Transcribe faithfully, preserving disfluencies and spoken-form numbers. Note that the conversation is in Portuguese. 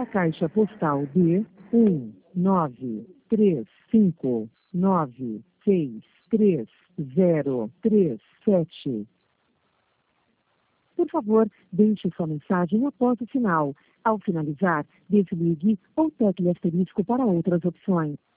a caixa postal de um nove três cinco nove seis três zero três sete. Por favor, deixe sua mensagem após o sinal. Ao finalizar, desligue ou tecle asterisco para outras opções.